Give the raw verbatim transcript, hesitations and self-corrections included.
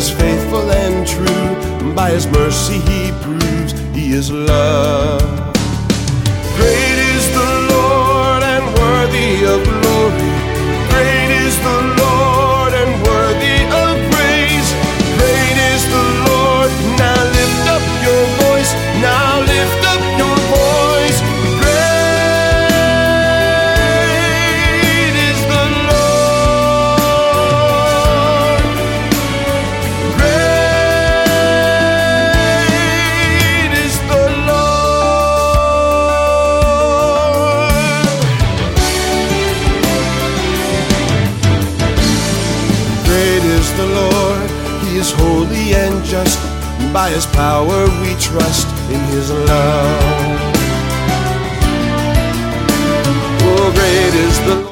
is faithful and true. By his mercy he proves he is love. Great is the Lord and worthy of glory. Great is the Lord and worthy of praise. Great is the Lord. Now lift up your voice. Now lift up your voice. Great is the Lord. Great is the Lord. Great is the Lord. He is holy and just. By his power we trust in his love. Oh, great is the Lord.